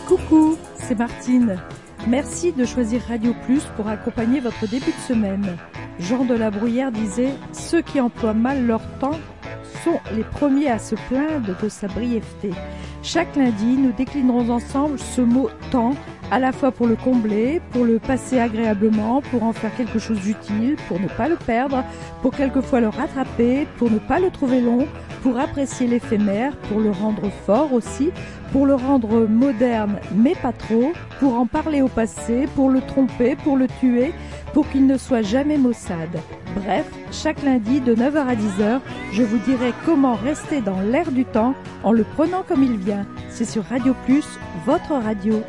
Coucou, c'est Martine. Merci de choisir Radio Plus pour accompagner votre début de semaine. Jean de la Bruyère disait « Ceux qui emploient mal leur temps sont les premiers à se plaindre de sa brièveté ». Chaque lundi, nous déclinerons ensemble ce mot « temps », à la fois pour le combler, pour le passer agréablement, pour en faire quelque chose d'utile, pour ne pas le perdre, pour quelquefois le rattraper, pour ne pas le trouver long, pour apprécier l'éphémère, pour le rendre fort aussi, pour le rendre moderne mais pas trop, pour en parler au passé, pour le tromper, pour le tuer, pour qu'il ne soit jamais maussade. Bref, chaque lundi de 9h à 10h, je vous dirai comment rester dans l'air du temps en le prenant comme il vient. C'est sur Radio Plus, votre radio.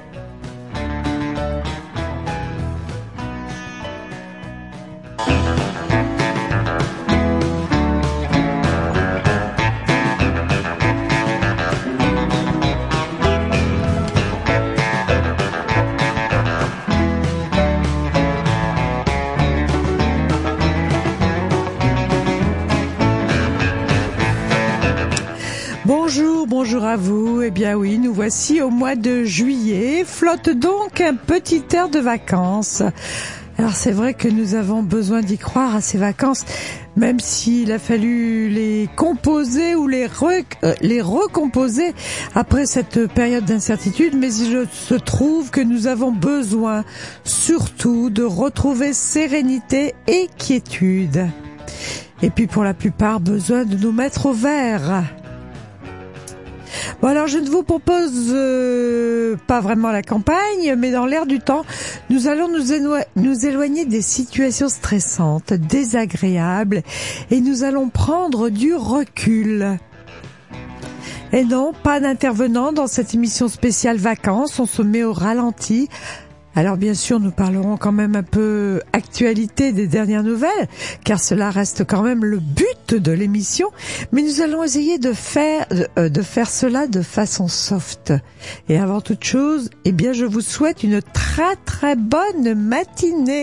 Bonjour à vous. Eh bien oui, nous voici au mois de juillet. Flotte donc un petit air de vacances. Alors c'est vrai que nous avons besoin d'y croire à ces vacances, même s'il a fallu les composer ou les recomposer après cette période d'incertitude. Mais il se trouve que nous avons besoin surtout de retrouver sérénité et quiétude. Et puis pour la plupart, besoin de nous mettre au vert. Bon alors je ne vous propose pas vraiment la campagne, mais dans l'air du temps, nous allons nous éloigner des situations stressantes, désagréables, et nous allons prendre du recul. Et non, pas d'intervenant dans cette émission spéciale vacances, on se met au ralenti. Alors bien sûr, nous parlerons quand même un peu actualité des dernières nouvelles, car cela reste quand même le but de l'émission, mais nous allons essayer de faire cela de façon soft. Et avant toute chose, eh bien je vous souhaite une très très bonne matinée.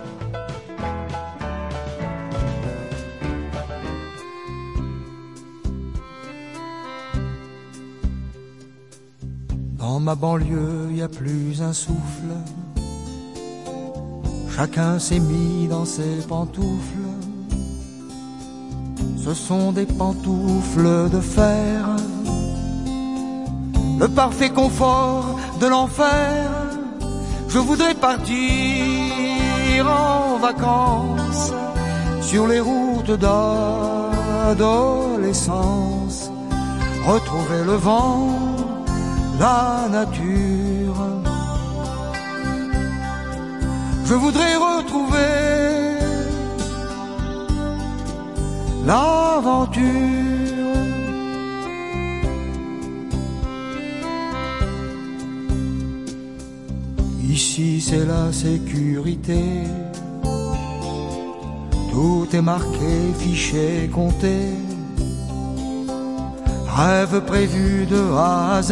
Dans ma banlieue, y a plus un souffle. Chacun s'est mis dans ses pantoufles. Ce sont des pantoufles de fer. Le parfait confort de l'enfer. Je voudrais partir en vacances sur les routes d'adolescence. Retrouver le vent, la nature. Je voudrais retrouver l'aventure. Ici c'est la sécurité. Tout est marqué, fiché, compté. Rêve prévu de A à Z.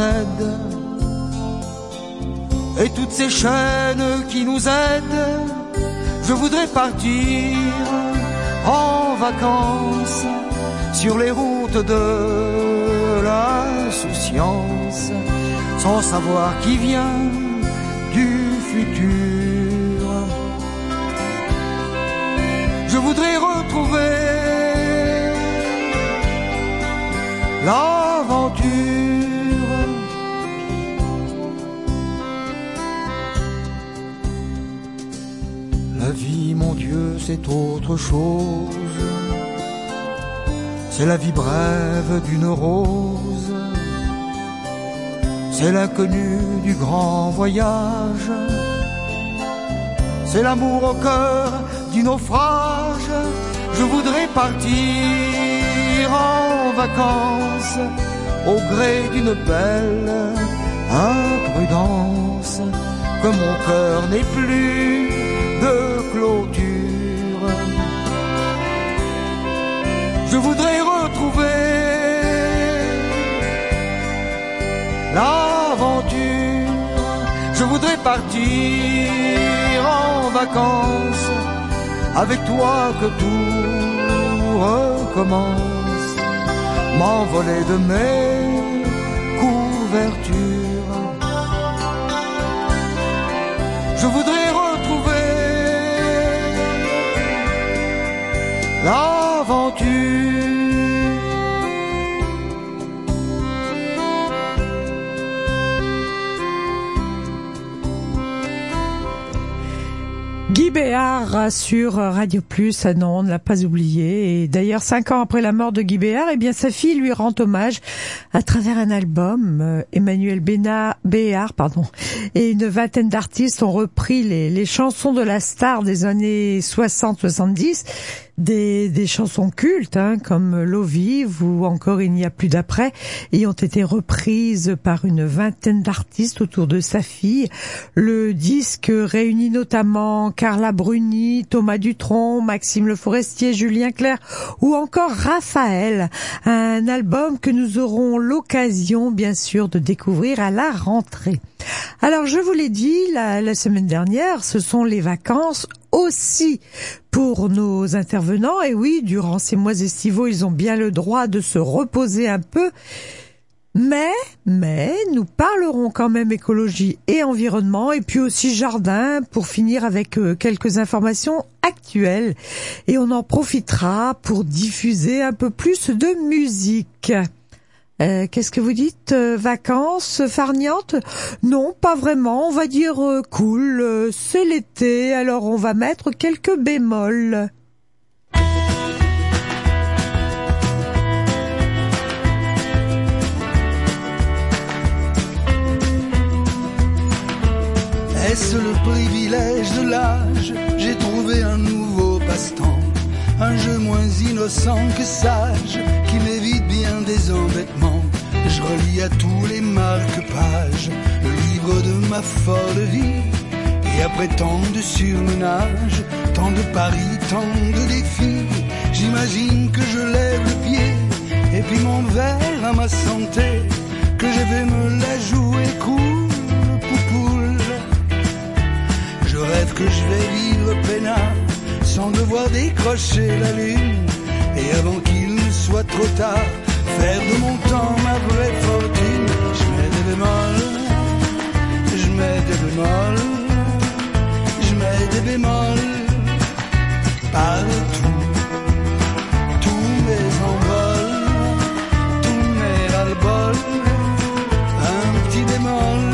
Et toutes ces chaînes qui nous aident. Je voudrais partir en vacances sur les routes de l'insouciance, sans savoir qui vient du futur. Je voudrais retrouver l'aventure. La vie, mon Dieu, c'est autre chose. C'est la vie brève d'une rose. C'est l'inconnu du grand voyage. C'est l'amour au cœur du naufrage. Je voudrais partir en vacances au gré d'une belle imprudence. Que mon cœur n'ait plus de clôture. Je voudrais retrouver l'aventure. Je voudrais partir en vacances avec toi, que tout recommence. M'envoler de mes couvertures. Béard sur Radio Plus. Non, on ne l'a pas oublié. Et d'ailleurs, 5 ans après la mort de Guy Béard, eh bien, sa fille lui rend hommage à travers un album. Emmanuel Béard, et une vingtaine d'artistes ont repris les chansons de la star des années 60-70. Des chansons cultes, comme L'eau vive ou encore Il n'y a plus d'après, et ont été reprises par une vingtaine d'artistes autour de sa fille. Le disque réunit notamment Carla Bruni, Thomas Dutronc, Maxime Le Forestier, Julien Clerc ou encore Raphaël. Un album que nous aurons l'occasion, bien sûr, de découvrir à la rentrée. Alors, je vous l'ai dit la semaine dernière, ce sont les vacances aussi pour nos intervenants. Et oui, durant ces mois estivaux, ils ont bien le droit de se reposer un peu. Mais nous parlerons quand même écologie et environnement, et puis aussi jardin, pour finir avec quelques informations actuelles. Et on en profitera pour diffuser un peu plus de musique. Qu'est-ce que vous dites? Vacances farniantes? Non, pas vraiment. On va dire cool. C'est l'été, alors on va mettre quelques bémols. Est-ce le privilège de l'âge? J'ai trouvé un nouveau passe-temps, un jeu moins innocent que sage, qui m'évite bien des embêtements. Je relis à tous les marque-pages le livre de ma folle vie, et après tant de surmenage, tant de paris, tant de défis, j'imagine que je lève le pied, et puis mon verre à ma santé, que je vais me la jouer cool, poupoule. Je rêve que je vais vivre peinard, sans devoir décrocher la lune, et avant qu'il ne soit trop tard, faire de mon temps ma vraie fortune. Je mets des bémols, je mets des bémols, je mets des bémols partout. Tous mes envols, tous mes ras-le-bol, un petit bémol.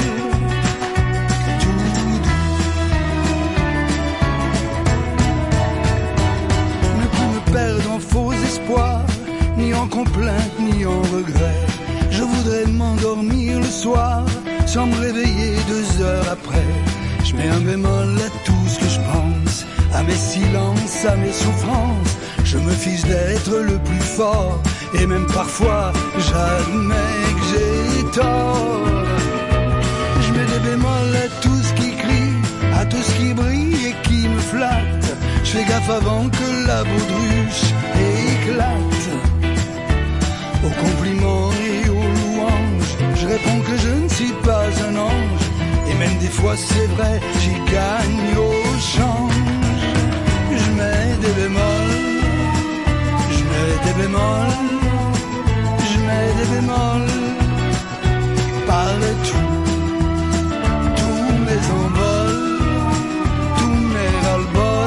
Perdre en faux espoirs, ni en complaintes, ni en regrets. Je voudrais m'endormir le soir, sans me réveiller 2 heures après. Je mets un bémol à tout ce que je pense, à mes silences, à mes souffrances. Je me fiche d'être le plus fort, et même parfois, j'admets que j'ai tort. Je mets des bémols à tout ce qui crie, à tout ce qui brille et qui me flatte. Je fais gaffe avant que la baudruche éclate. Aux compliments et aux louanges, je réponds que je ne suis pas un ange. Et même des fois c'est vrai, j'y gagne au change. Je mets des bémols, je mets des bémols, je mets des bémols partout. Tous mes envols, tous mes ras-le-bol,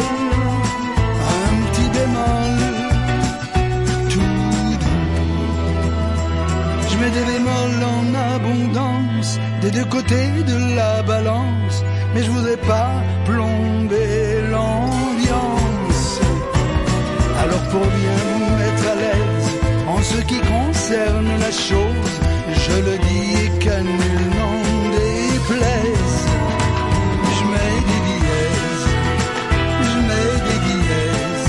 je mets des bémols en abondance, des deux côtés de la balance, mais je voudrais pas plomber l'ambiance. Alors pour bien vous mettre à l'aise, en ce qui concerne la chose, je le dis et qu'à nul n'en déplaise. Je mets des dièses, je mets des dièses.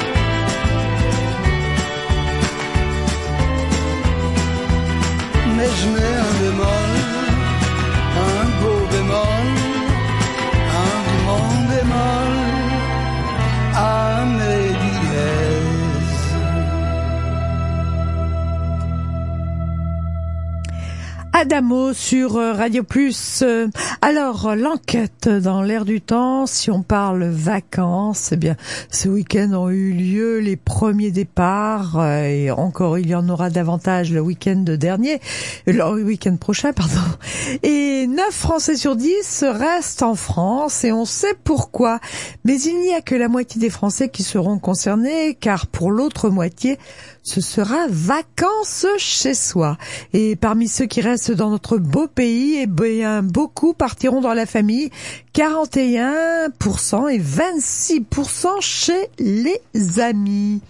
Mais je mets un bémol, un beau bémol, un grand bémol à mes dièses. Adamo sur Radio Plus. Alors, l'enquête dans l'air du temps, si on parle vacances, eh bien, ce week-end ont eu lieu les premiers départs, et encore il y en aura davantage le week-end prochain, pardon. Et 9 Français sur 10 restent en France, et on sait pourquoi. Mais il n'y a que la moitié des Français qui seront concernés, car pour l'autre moitié, ce sera vacances chez soi. Et parmi ceux qui restent dans notre beau pays, eh bien, beaucoup partiront dans la famille, 41% et 26% chez les amis.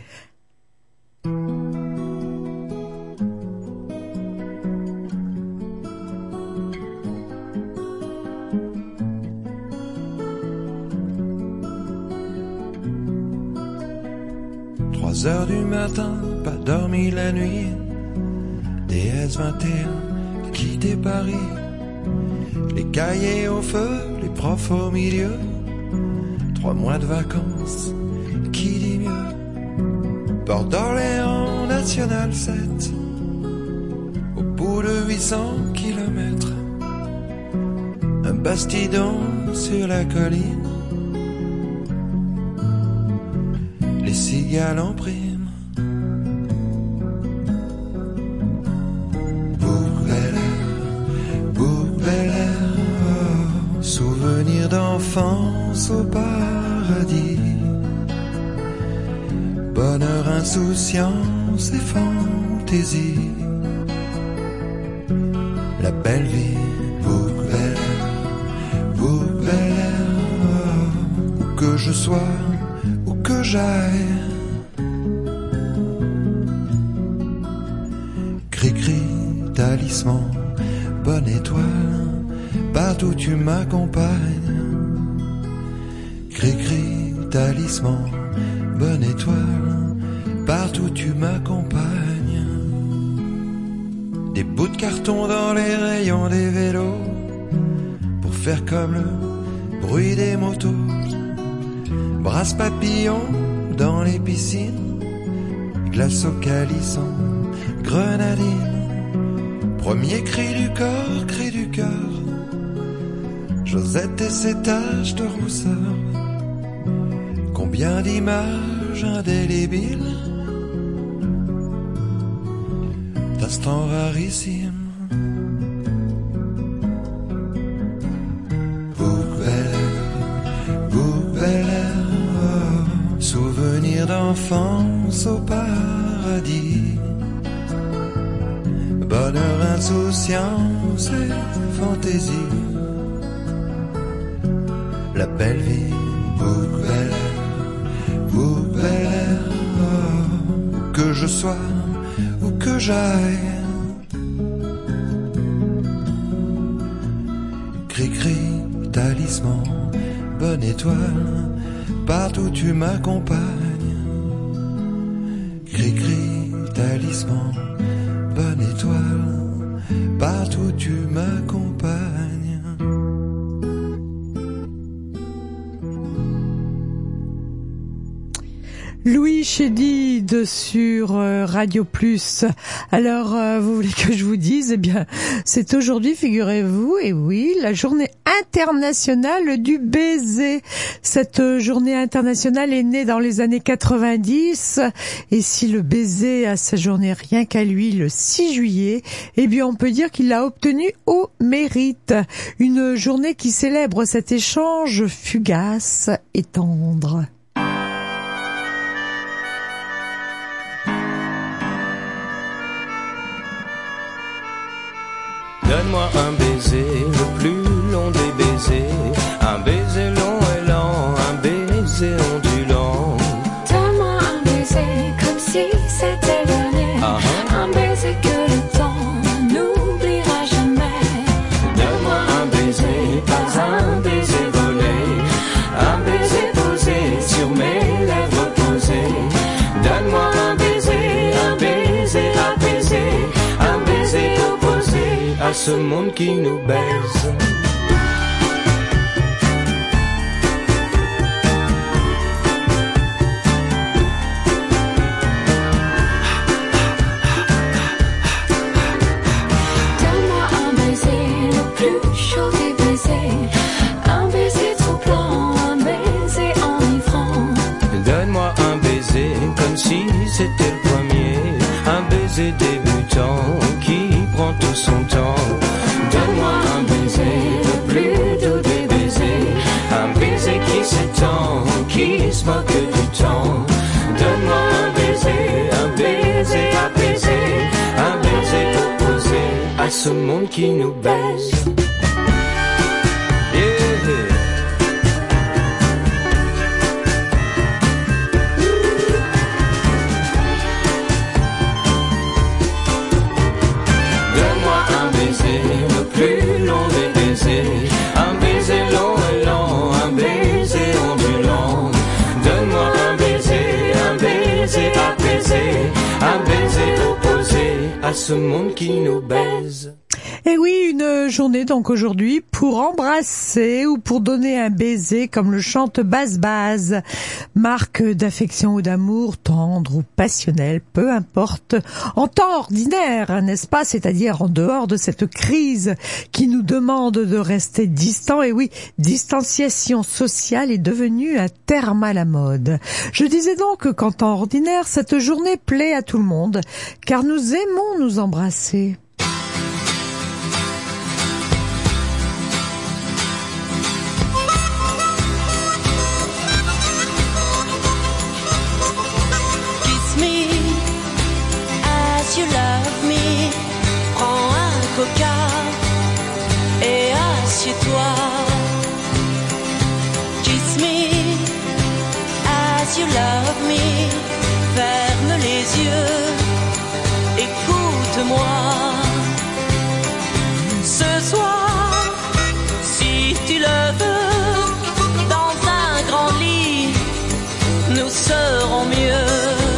Heures du matin, pas dormi la nuit. DS21, quitté Paris. Les cahiers au feu, les profs au milieu. 3 mois de vacances, qui dit mieux? Port d'Orléans, National 7. Au bout de 800 kilomètres. Un bastidon sur la colline. Les cigales en prime. Belle air, oh, souvenir d'enfance au paradis. Bonheur, insouciance et fantaisie. La belle vie, belle air, oh, où que je sois, où que j'aille. Cri-cri, talisman, bonne étoile, partout tu m'accompagnes. Cri-cri, talisman, bonne étoile, partout tu m'accompagnes. Des bouts de carton dans les rayons des vélos, pour faire comme le bruit des motos. Brasse papillon dans les piscines, glace au calisson, grenadine. Premier cri du cœur, Josette et ses taches de rousseur. Combien d'images indélébiles, d'instants rarissimes. Belle air, oh, souvenir d'enfance au paradis. Bonheur, insouciance et fantaisie. La belle vie, belle air, oh, où que je sois, où que j'aille. Cri-cri, talisman, bonne étoile, partout tu m'accompagnes. Cri-cri, talisman, bonne étoile, partout tu m'accompagnes. Louis Chédid sur Radio Plus. Alors, vous voulez que je vous dise? Eh bien, c'est aujourd'hui, figurez-vous, et oui, la journée internationale du baiser. Cette journée internationale est née dans les années 90, et si le baiser a sa journée rien qu'à lui le 6 juillet, eh bien, on peut dire qu'il l'a obtenu au mérite. Une journée qui célèbre cet échange fugace et tendre. Donne-moi un baiser, le plus long des baisers. Un baiser long et lent, un baiser ondulant. Donne-moi un baiser comme si c'était le dernier. Un baiser que le temps n'oubliera jamais. Donne-moi un baiser, pas un baiser volé. Un baiser posé sur mes lèvres posées. Donne-moi un baiser apaisé. Un baiser opposé à ce monde qui nous baise. Donne-moi un baiser, le plus chaud des baisers. Un baiser troublant, un baiser enivrant. Donne-moi un baiser comme si c'était le premier. Un baiser débutant qui prend tout son temps. Donne-moi un baiser monde qui nous baise. Donne-moi un baiser, le plus long des baisers, un baiser long et long, un baiser ondulant. Donne-moi un baiser apaisé, un baiser opposé à ce monde qui nous baise. Et oui, une journée donc aujourd'hui pour embrasser ou pour donner un baiser comme le chante Baz, marque d'affection ou d'amour tendre ou passionnel, peu importe, en temps ordinaire, n'est-ce pas, c'est-à-dire en dehors de cette crise qui nous demande de rester distants. Et oui, distanciation sociale est devenue un terme à la mode. Je disais donc qu'en temps ordinaire, cette journée plaît à tout le monde, car nous aimons nous embrasser. You love me, prends un coca et assieds-toi. Kiss me as you love me, ferme les yeux, écoute-moi. Ce soir, si tu le veux, dans un grand lit, nous serons mieux.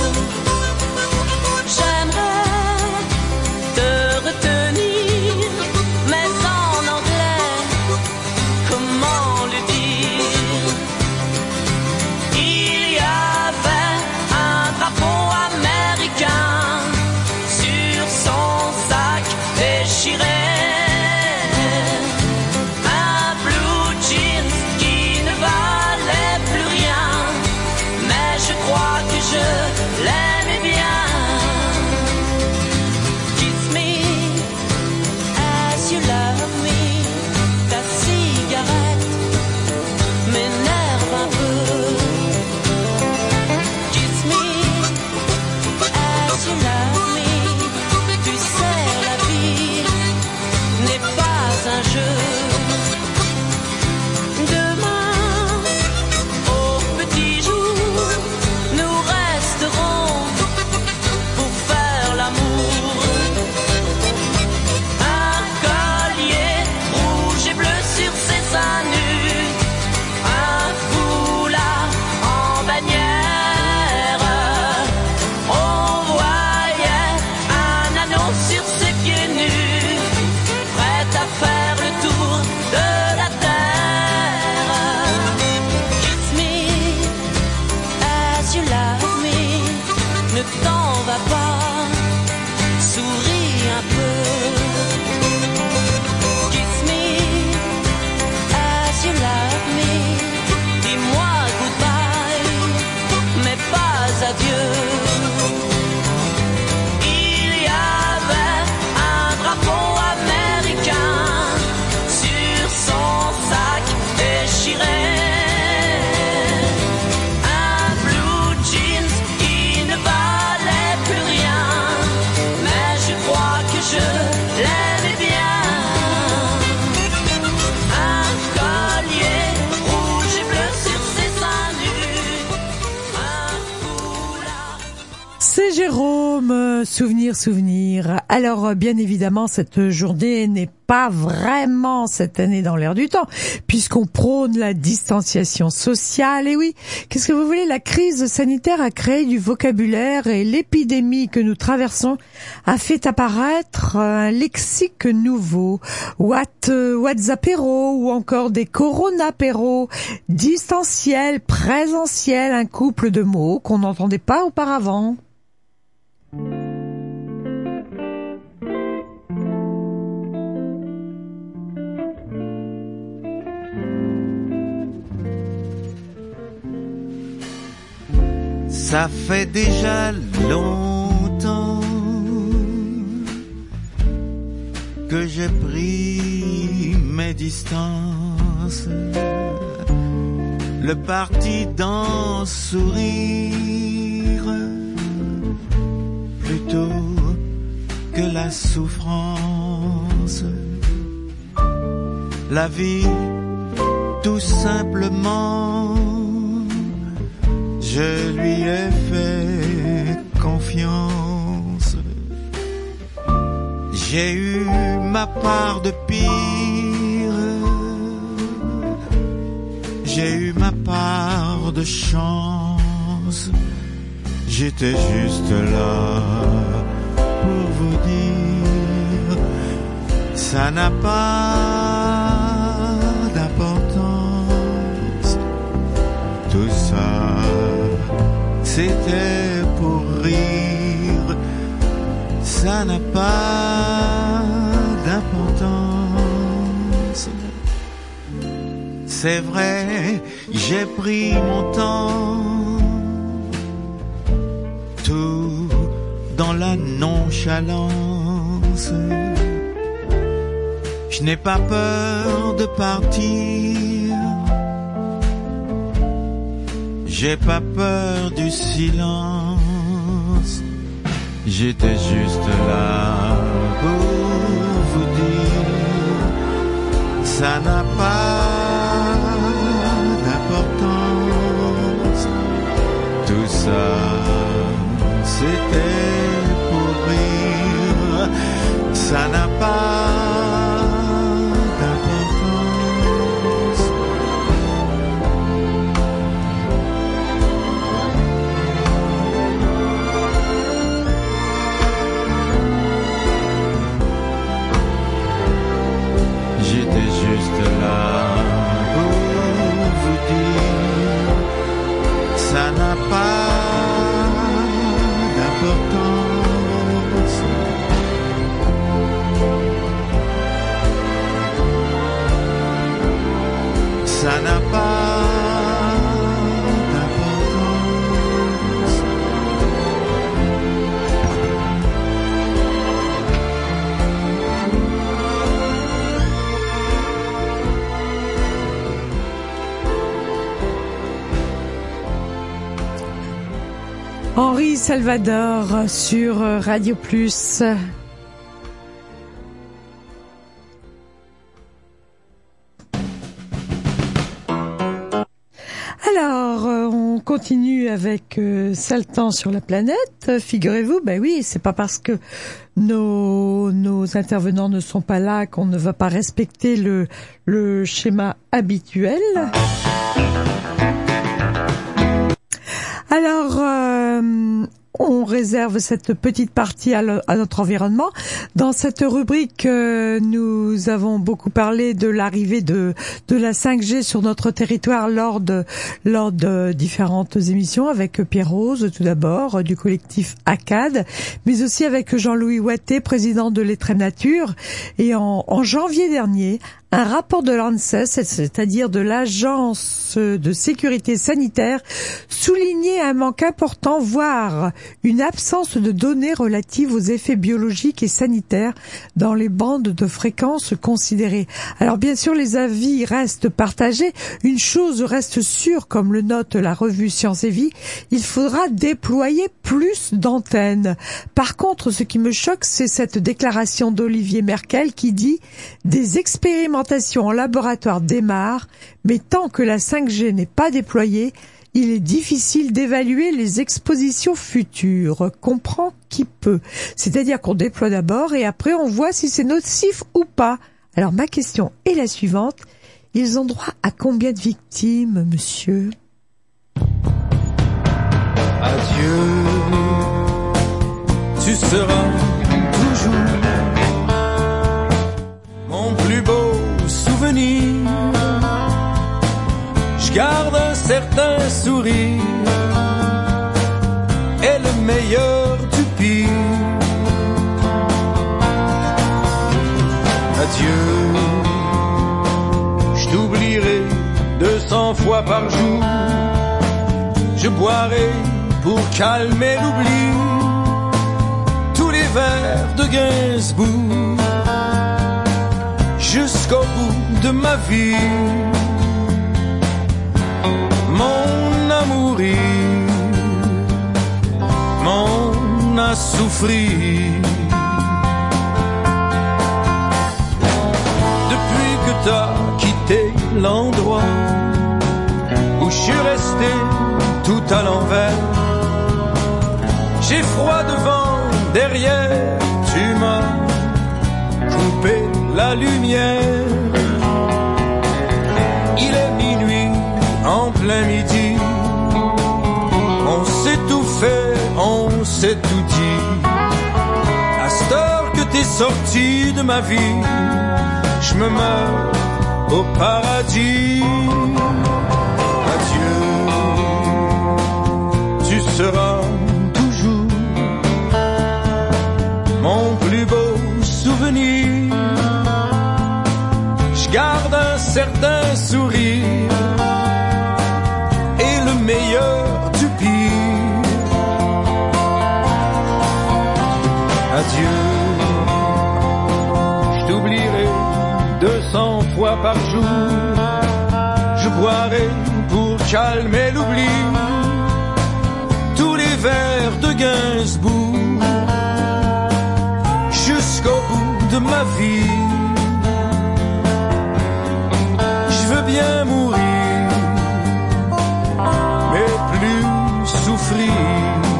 C'est Jérôme, souvenir. Alors, bien évidemment, cette journée n'est pas vraiment cette année dans l'air du temps, puisqu'on prône la distanciation sociale. Et oui, qu'est-ce que vous voulez, la crise sanitaire a créé du vocabulaire et l'épidémie que nous traversons a fait apparaître un lexique nouveau. WhatsAppéro ou encore des coronapéros, distanciel, présentiel, un couple de mots qu'on n'entendait pas auparavant. Ça fait déjà longtemps que j'ai pris mes distances, le parti d'en sourire plutôt que la souffrance. la vie, tout simplement. Je lui ai fait confiance. J'ai eu ma part de pire, j'ai eu ma part de chance. J'étais juste là pour vous dire, ça n'a pas d'importance. Tout ça, c'était pour rire. Ça n'a pas d'importance. C'est vrai, j'ai pris mon temps, tout dans la nonchalance. Je n'ai pas peur de partir, j'ai pas peur du silence. J'étais juste là pour vous dire, ça n'a pas d'importance. Tout ça, c'était pour rire. Ça n'a pas d'importance. J'étais juste là pour vous dire, ça n'a pas d'importance. Ça n'a pas d'importance. Henri Salvador sur Radio Plus. Alors, on continue avec Saltan sur la planète. Figurez-vous, ben oui, c'est pas parce que nos intervenants ne sont pas là qu'on ne va pas respecter le schéma habituel. Alors, on réserve cette petite partie à notre environnement. Dans cette rubrique, nous avons beaucoup parlé de l'arrivée de la 5G sur notre territoire lors de différentes émissions avec Pierre Rose, tout d'abord, du collectif ACAD, mais aussi avec Jean-Louis Watté, président de l'Etrem Nature. Et en janvier dernier, un rapport de l'ANSES, c'est-à-dire de l'Agence de sécurité sanitaire, soulignait un manque important, voire une absence de données relatives aux effets biologiques et sanitaires dans les bandes de fréquences considérées. Alors bien sûr, les avis restent partagés. Une chose reste sûre, comme le note la revue Science et Vie, il faudra déployer plus d'antennes. Par contre, ce qui me choque, c'est cette déclaration d'Olivier Merkel qui dit « Des expérimentations en laboratoire démarrent, mais tant que la 5G n'est pas déployée, il est difficile d'évaluer les expositions futures. Comprend qui peut. C'est-à-dire qu'on déploie d'abord et après on voit si c'est nocif ou pas. Alors ma question est la suivante. Ils ont droit à combien de victimes, monsieur ? Adieu, tu seras toujours mon plus beau souvenir. Je garde un certain sourire et le meilleur du pire. Adieu, je t'oublierai 200 fois par jour. Je boirai pour calmer l'oubli tous les vers de Gainsbourg jusqu'au bout de ma vie. Mon amouri m'en a souffri. Depuis que t'as resté tout à l'envers. J'ai froid devant, derrière, tu m'as coupé la lumière. Il est minuit, en plein midi. On s'est tout fait, on s'est tout dit. À cette heure que t'es sorti de ma vie, je me meurs au paradis. Adieu, tu seras toujours mon plus beau souvenir. Je garde un certain sourire et le meilleur du pire. Adieu, je t'oublierai 200 fois par jour. Je boirai pour calmer l'oubli tous les vers de Gainsbourg jusqu'au bout de ma vie. Je veux bien mourir, mais plus souffrir.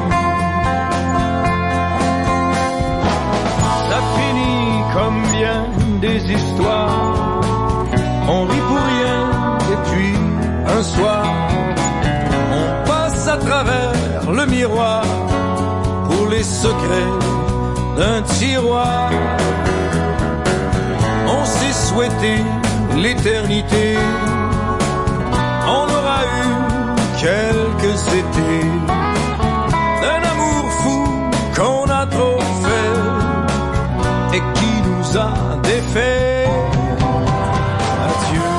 Ça finit comme bien des histoires. On rit pour rien et puis un soir on passe à travers le miroir pour les secrets d'un tiroir. On s'est souhaité l'éternité, on aura eu quelques étés d'un amour fou qu'on a trop fait et qui nous a défaits. Adieu,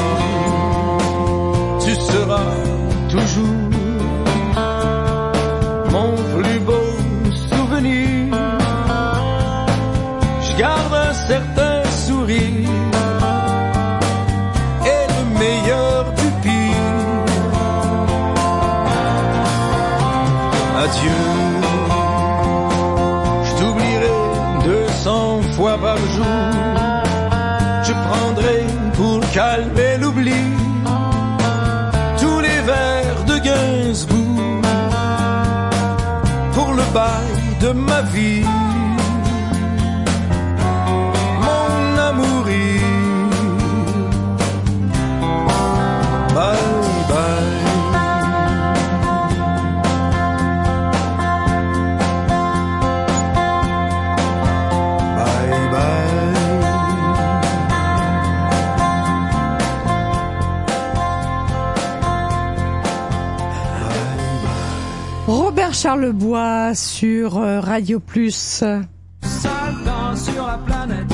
tu seras toujours mon plus beau souvenir. Je garde un certain sourire et le meilleur du pire. Adieu, je t'oublierai 200 fois par jour. Je prendrai pour calmer l'oubli tous les vers de Gainsbourg pour le bail de ma vie. Mon amourie, bye bye. Bye bye. Robert Charlebois sur Radio Plus. Sale temps sur la planète.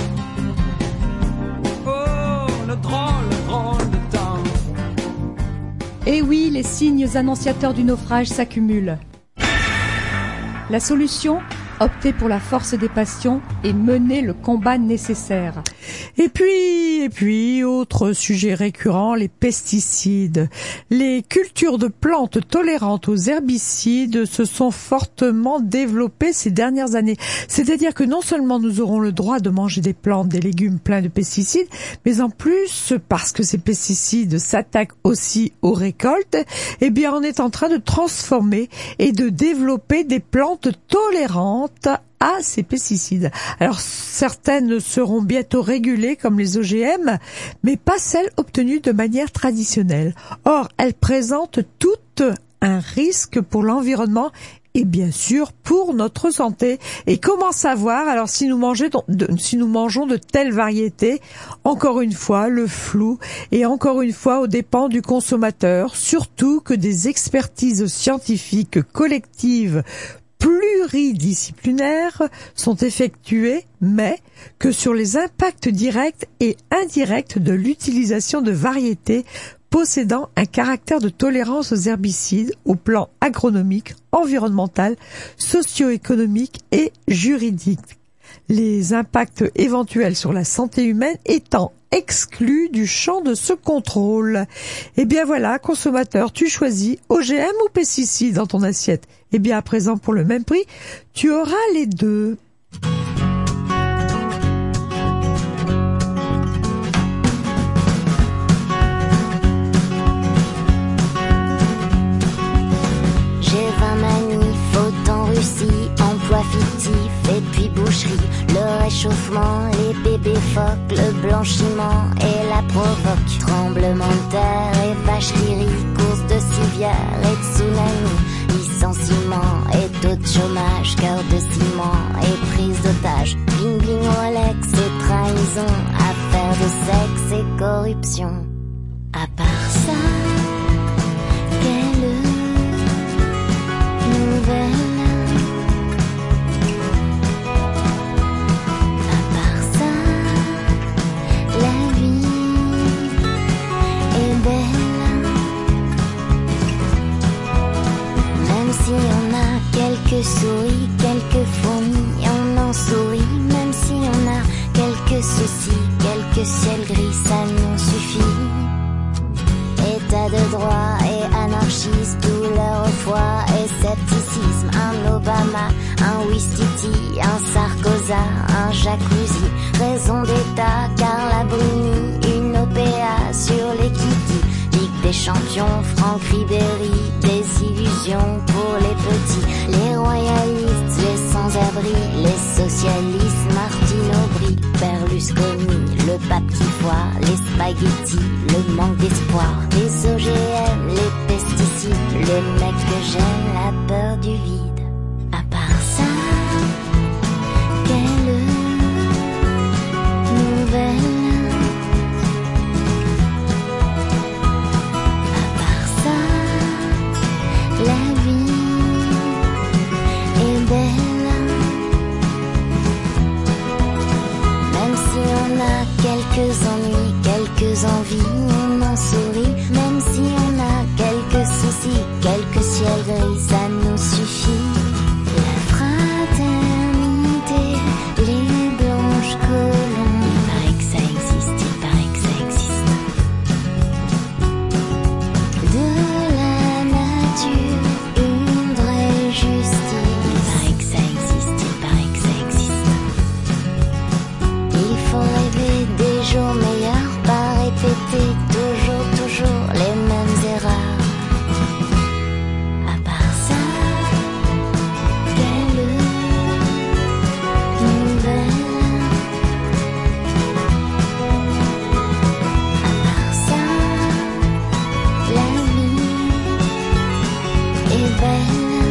Oh, le drôle de temps. Et oui, les signes annonciateurs du naufrage s'accumulent. La solution ? Opter pour la force des passions et mener le combat nécessaire. Et puis, autre sujet récurrent, les pesticides. Les cultures de plantes tolérantes aux herbicides se sont fortement développées ces dernières années. C'est-à-dire que non seulement nous aurons le droit de manger des plantes, des légumes pleins de pesticides, mais en plus, parce que ces pesticides s'attaquent aussi aux récoltes, eh bien, on est en train de transformer et de développer des plantes tolérantes à ces pesticides. Alors certaines seront bientôt régulées comme les OGM, mais pas celles obtenues de manière traditionnelle. Or, elles présentent toutes un risque pour l'environnement et bien sûr pour notre santé. Et comment savoir alors si nous mangeons de telles variétés? Encore une fois, le flou et encore une fois aux dépens du consommateur, surtout que des expertises scientifiques collectives pluridisciplinaires sont effectuées, mais que sur les impacts directs et indirects de l'utilisation de variétés possédant un caractère de tolérance aux herbicides au plan agronomique, environnemental, socio-économique et juridique. Les impacts éventuels sur la santé humaine étant exclus du champ de ce contrôle. Eh bien voilà, consommateur, tu choisis OGM ou pesticides dans ton assiette. Eh bien à présent, pour le même prix, tu auras les deux. réchauffement, les bébés phoques, le blanchiment et la provoque. Tremblement de terre et vaches qui rient, course de civière et tsunami, licenciement et taux de chômage, cœur de ciment et prise d'otage. Bling bling Rolex et trahison, affaire de sexe et corruption. À part ça, quelle nouvelle? Si on a quelques souris, quelques fourmis, on en sourit. Même si on a quelques soucis, quelques ciels gris, ça nous suffit. État de droit et anarchisme, douleur au foie et scepticisme. Un Obama, un Ouistiti, un Sarkozy, un jacuzzi. Raison d'état, Carla Bruni, une OPA sur les Kitty. Ligue des champions, Franck Ribéry, des illusions pour les petits, les royalistes, les sans-abri, les socialistes, Martine Aubry, Berlusconi, le pape qui voit, les spaghettis, le manque d'espoir, les OGM, les pesticides, les mecs que j'aime, la peur du vide. À part ça, quelle nouvelle? Quelques ennuis, quelques envies, on en sourit. Même si on a quelques soucis, quelques ciels gris, ça nous suffit. La fraternité, les blanches colombes. Il paraît que ça existe, il paraît que ça existe. De la nature, une vraie justice. Il paraît que ça existe, il paraît que ça existe. Il faut rêver des jours meilleurs, pas répéter toujours les mêmes erreurs. À part ça, quelle nouvelle? À part ça, la vie est belle.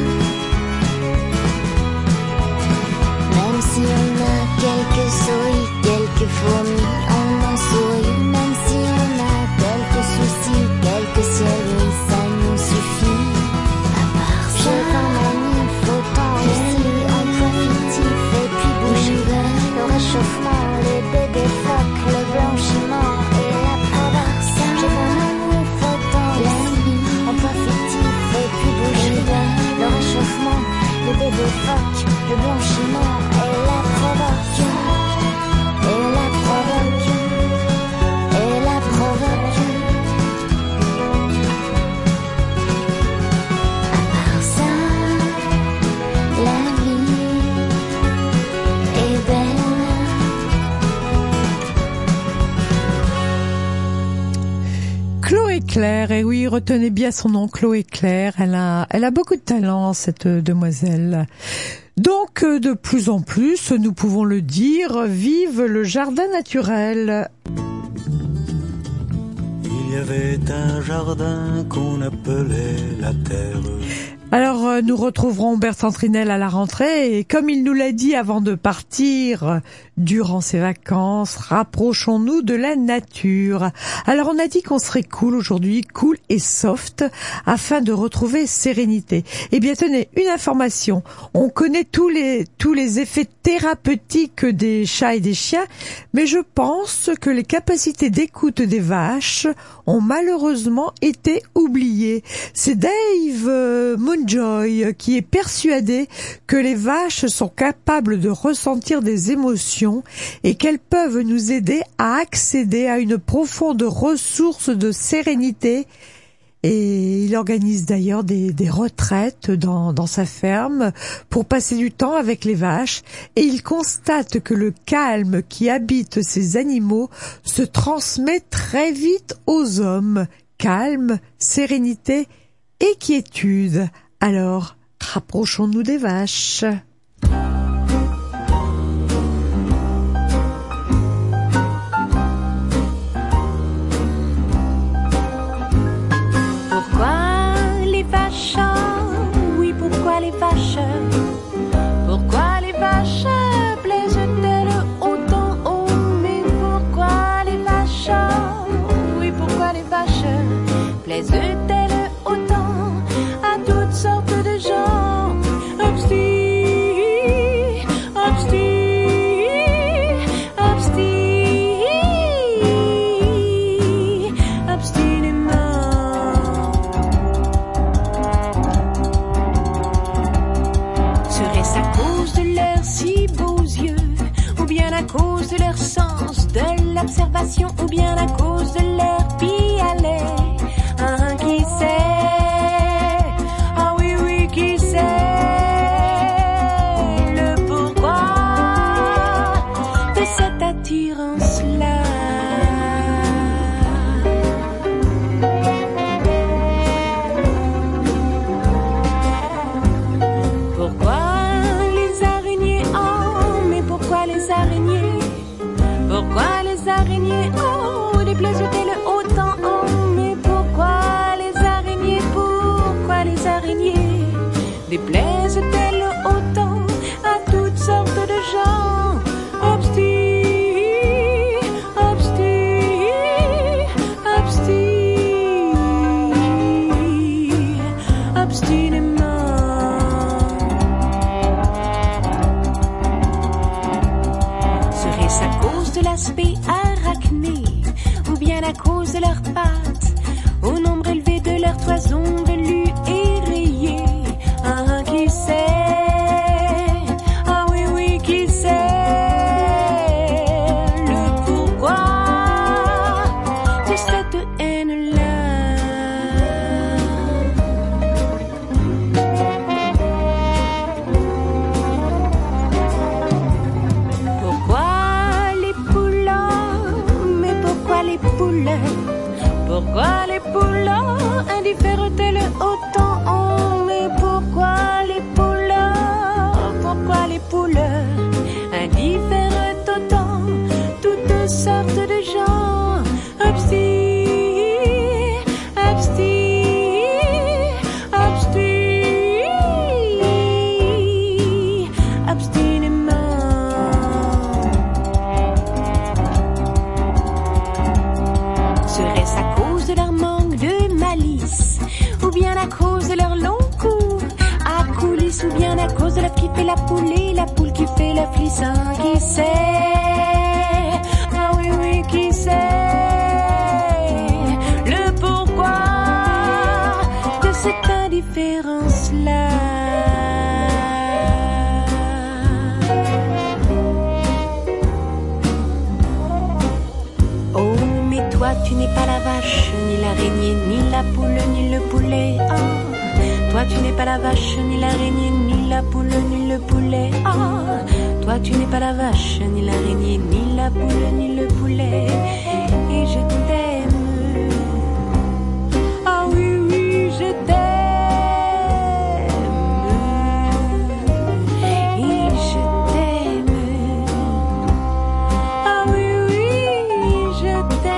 Même si on a quelques souris, quelques fourmis, on en sourit. Même si on a quelques soucis, quelques ciels gris, ça nous suffit. À part ça, j'ai pas manif, autant aussi, emploi fictif et puis bouche ouverte. Le réchauffement, les bébés phoques, le blanchiment et la provoque. J'ai pas manif, autant aussi, emploi fictif et puis bouche ouverte. Le réchauffement, les bébés phoques, le blanchiment et la provoque. Et la provoque, et la provoque. À part ça, la vie est belle. Chloé Claire, et oui, retenez bien son nom, Chloé Claire. Elle a beaucoup de talent, cette demoiselle. Donc, de plus en plus, nous pouvons le dire, vive le jardin naturel. Il y avait un jardin qu'on appelait la terre. Alors, nous retrouverons Bertrand Trinel à la rentrée et comme il nous l'a dit avant de partir, durant ses vacances, rapprochons-nous de la nature. Alors, on a dit qu'on serait cool aujourd'hui, cool et soft, afin de retrouver sérénité. Eh bien, tenez, une information. On connaît tous les effets thérapeutiques des chats et des chiens, mais je pense que les capacités d'écoute des vaches ont malheureusement été oubliées. C'est Dave Moonjoy qui est persuadé que les vaches sont capables de ressentir des émotions et qu'elles peuvent nous aider à accéder à une profonde ressource de sérénité. Et il organise d'ailleurs des retraites dans sa ferme pour passer du temps avec les vaches. Et il constate que le calme qui habite ces animaux se transmet très vite aux hommes. Calme, sérénité et quiétude. Alors, rapprochons-nous des vaches. de leurs pattes, au nombre élevé de leurs toisons velues et rayées. Qui sait? Ah oui, oui, qui sait le pourquoi de cette haine-là? Pourquoi les poules? Mais pourquoi les poules? Pourquoi les poules indiffèrent-elles autant? Mais pourquoi les poules? Pourquoi les poules indiffèrent autant? Toutes sortes de gens obstinément. Serait-ce à cause de leur manque de malice, ou bien à cause de leur long cou à coulisses, ou bien à cause de la qui fait la poule et la poule qui fait la flisse? Qui sait? Ah oui, oui, qui sait le pourquoi de cette indifférence-là? Oh, mais toi, tu n'es pas la vache, ni l'araignée, ni la poule, ni le poulet. Oh. Toi tu n'es pas la vache, ni l'araignée, ni la poule, ni le poulet. Oh. Toi tu n'es pas la vache, ni l'araignée, ni la poule, ni le poulet. Et je t'aime. Ah oui, oui, je t'aime. Et je t'aime. Ah oui, oui, je t'aime.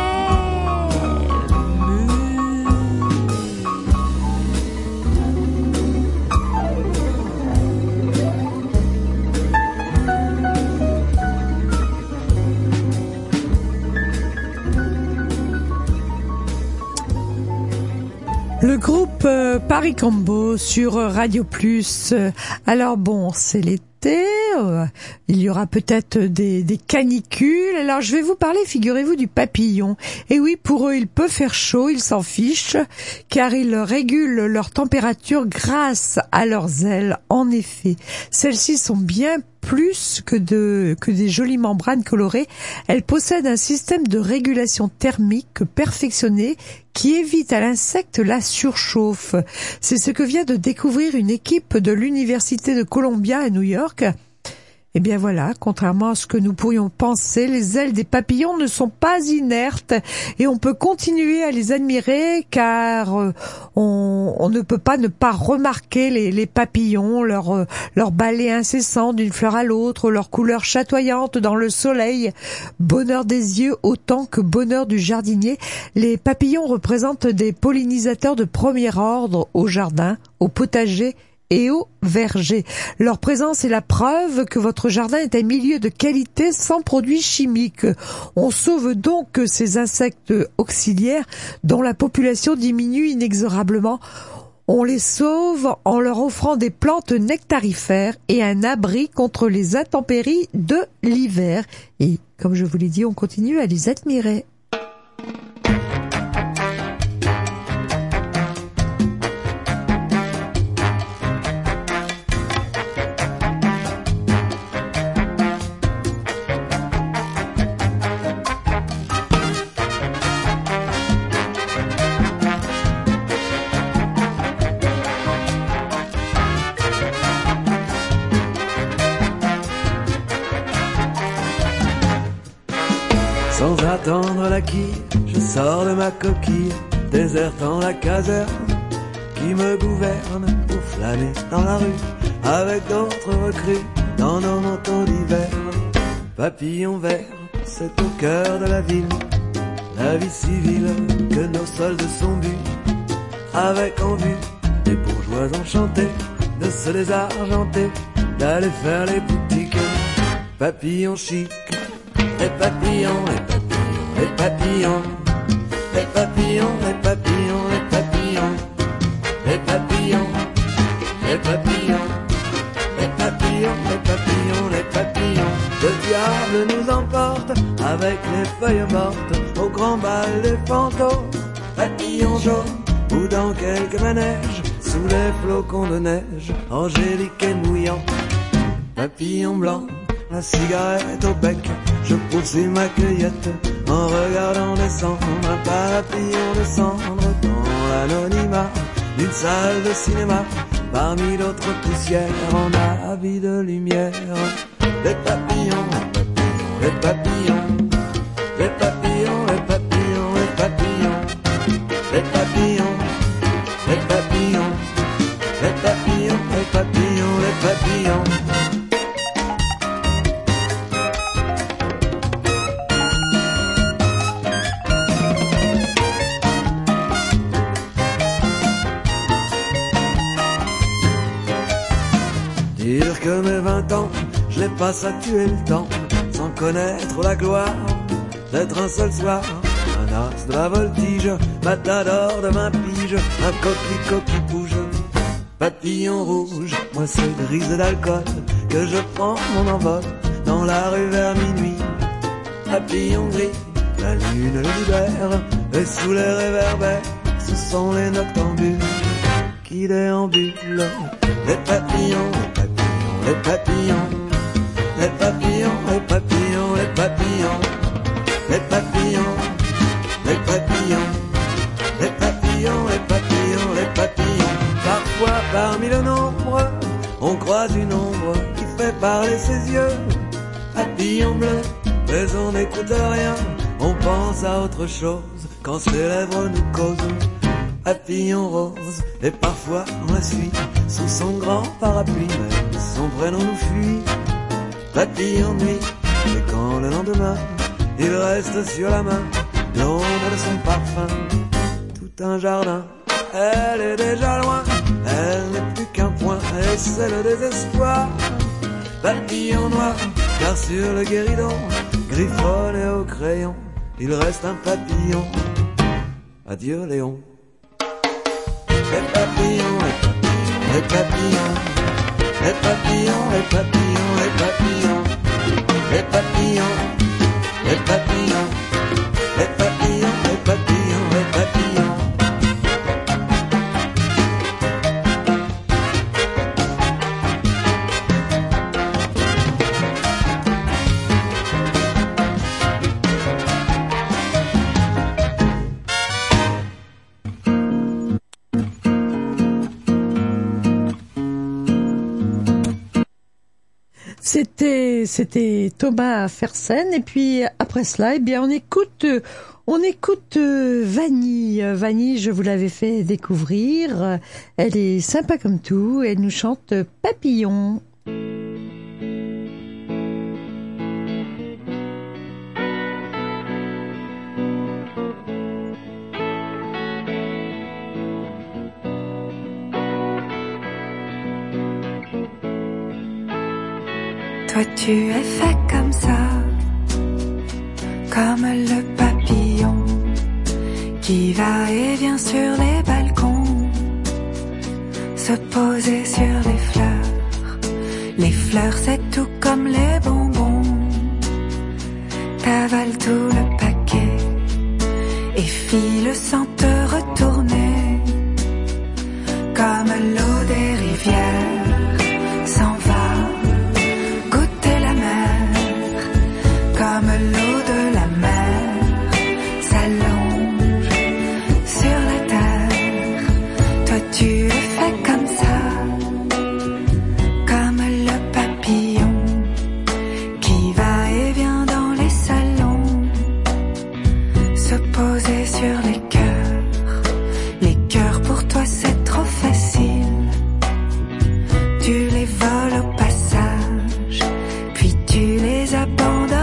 Le groupe Paris Combo sur Radio Plus. Alors bon, c'est l'été, il y aura peut-être des canicules. Alors je vais vous parler, figurez-vous, du papillon. Et oui, pour eux, il peut faire chaud, ils s'en fichent, car ils régulent leur température grâce à leurs ailes. En effet, celles-ci sont bien plus que des jolies membranes colorées. Elles possèdent un système de régulation thermique perfectionné qui évite à l'insecte la surchauffe. C'est ce que vient de découvrir une équipe de l'Université de Columbia à New York. Eh bien voilà, contrairement à ce que nous pourrions penser, les ailes des papillons ne sont pas inertes et on peut continuer à les admirer car on ne peut pas ne pas remarquer les papillons, leur balai incessant d'une fleur à l'autre, leur couleur chatoyante dans le soleil, bonheur des yeux autant que bonheur du jardinier. Les papillons représentent des pollinisateurs de premier ordre au jardin, au potager et au verger. Leur présence est la preuve que votre jardin est un milieu de qualité sans produits chimiques. On sauve donc ces insectes auxiliaires dont la population diminue inexorablement. On les sauve en leur offrant des plantes nectarifères et un abri contre les intempéries de l'hiver. Et comme je vous l'ai dit, on continue à les admirer. Sans attendre la quille, je sors de ma coquille, désertant la caserne qui me gouverne pour flâner dans la rue avec d'autres recrues dans nos manteaux d'hiver. Papillon vert, c'est au cœur de la ville, la vie civile que nos soldes sont bus, avec en vue des bourgeois enchantés de se désargenter, d'aller faire les boutiques. Papillon chic, les papillons, les papillons, les papillons, les papillons, les papillons, les papillons, les papillons, les papillons, les papillons, les papillons, les papillons. Le diable nous emporte avec les feuilles mortes au grand bal des fantômes. Papillon jaune ou dans quelques manèges, sous les flocons de neige, angélique et mouillant. Papillon blanc, la cigarette au bec, je poursuis ma cueillette en regardant descendre un papillon de cendre dans l'anonymat d'une salle de cinéma, parmi d'autres poussières en habit de lumière. Les papillons, les papillons, les papillons, les papillons, les papillons, les papillons, les papillons, les papillons, les papillons, les papillons. Dire que mes 20 ans, je les passe à tuer le temps, sans connaître la gloire d'être un seul soir. Un as de la voltige, matador de 20 piges, un coquelicot qui bouge. Papillon rouge, moi c'est grise d'alcool, que je prends mon envol dans la rue vers minuit. Papillon gris, la lune le libère, et sous les réverbères, ce sont les noctambules qui déambulent. Les papillons, les papillons, les papillons, les papillons, les papillons, les papillons, les papillons, les papillons, les papillons, les papillons. Parfois parmi le nombre, on croise une ombre qui fait parler ses yeux. Papillon bleu, mais on n'écoute rien, on pense à autre chose quand ses lèvres nous causent. Papillon rose, et parfois on la suit sous son grand parapluie, même son prénom nous fuit. Papillon nuit, et quand le lendemain il reste sur la main l'ombre de son parfum, tout un jardin. Elle est déjà loin, elle n'est plus qu'un point, et c'est le désespoir. Papillon noir, car sur le guéridon, griffonné au crayon, il reste un papillon. Adieu Léon. Les papillons, les papillons, les papillons, les papillons, les papillons, les papillons, les papillons, les papillons, les papillons, les papillons. C'était Thomas Fersen, et puis après cela, eh bien on écoute Vanille. Vanille, je vous l'avais fait découvrir. Elle est sympa comme tout, et elle nous chante Papillon. Toi tu es fait comme ça, comme le papillon qui va et vient sur les balcons, se poser sur les fleurs. Les fleurs c'est tout comme les bonbons, t'avales tout le paquet et file sans te retourner, comme l'eau des rivières s'en va. Comme l'eau de la mer s'allonge sur la terre, toi tu es fait comme ça, comme le papillon qui va et vient dans les salons, se poser sur les cœurs. Les cœurs pour toi c'est trop facile, tu les voles au passage, puis tu les abandonnes.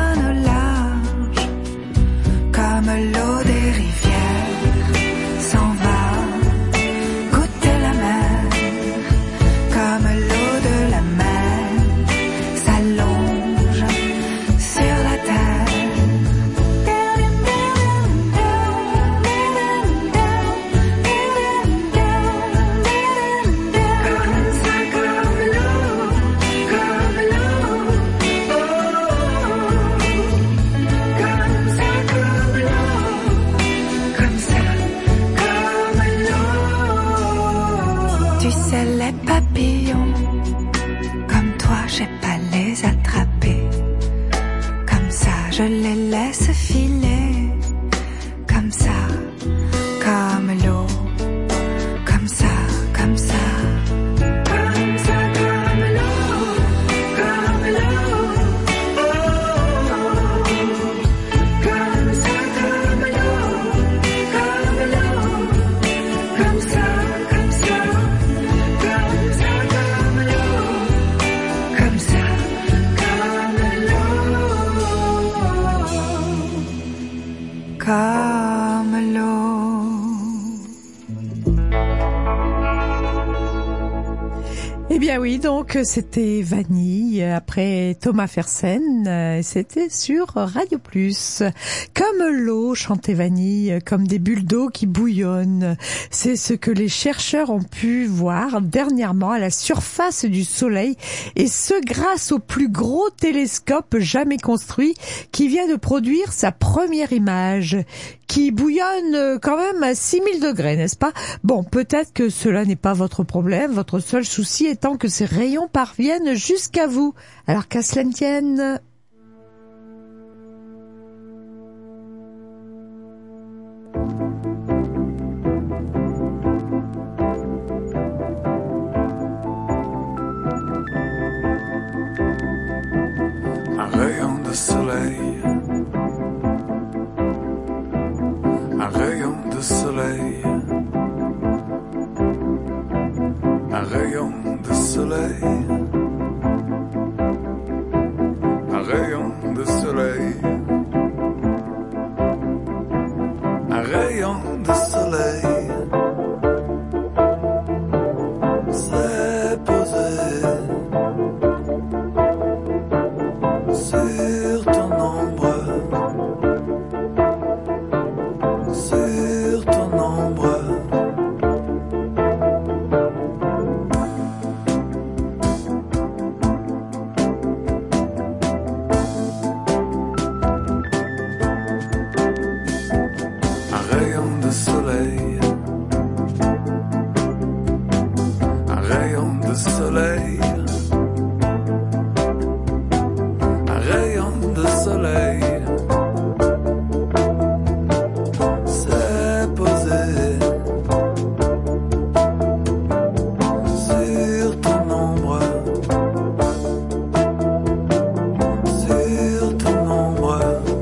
Comme l'eau des rivières s'en va goûter la mer, comme l'eau de la mer s'allonge sur la terre. comme ça, comme l'eau, comme ça, comme ça. Comme ça, comme l'eau, comme l'eau. Comme ça, comme l'eau, comme l'eau. Comme ça, comme ça, comme ça, comme l'eau. Comme ça, comme l'eau. Comme l'eau. Eh bien oui, donc c'était Vanille après Thomas Fersen, c'était sur Radio Plus. Comme l'eau, chantait Vanille, comme des bulles d'eau qui bouillonnent. C'est ce que les chercheurs ont pu voir dernièrement à la surface du Soleil, et ce grâce au plus gros télescope jamais construit qui vient de produire sa première image, qui bouillonne quand même à 6000 degrés, n'est-ce pas? Bon, peut-être que cela n'est pas votre problème, votre seul souci étant que ces rayons parviennent jusqu'à vous. Alors qu'à cela ne tienne. Un rayon de soleil, un rayon de soleil, un rayon de soleil, un rayon de soleil, un rayon de soleil s'est posé sur ton ombre, sur ton ombre. Un rayon de soleil, un rayon de soleil, un rayon de soleil s'est posé sur ton ombre, sur ton ombre,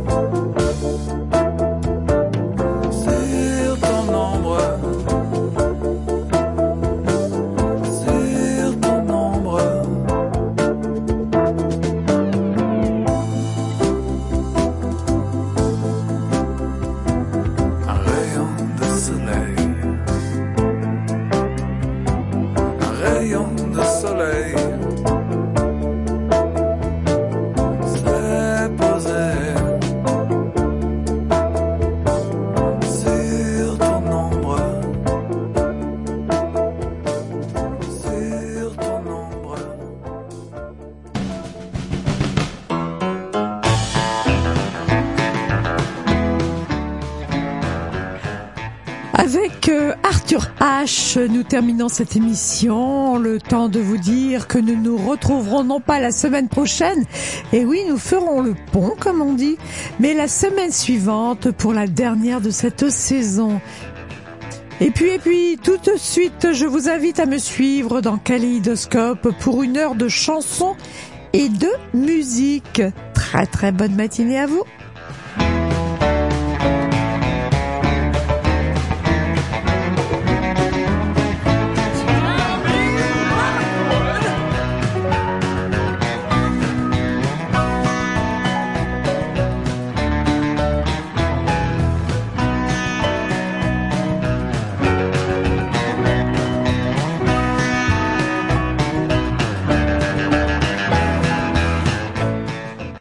sur ton ombre, sur ton ombre. Un rayon de soleil, un rayon de soleil s'est posé sur ton ombre, sur ton ombre. Avec Arthur H, nous terminons cette émission. Le temps de vous dire que nous nous retrouverons non pas la semaine prochaine, et oui, nous ferons le pont, comme on dit, mais la semaine suivante pour la dernière de cette saison. Et puis, tout de suite, je vous invite à me suivre dans Kaléidoscope pour une heure de chansons et de musique. Très très bonne matinée à vous.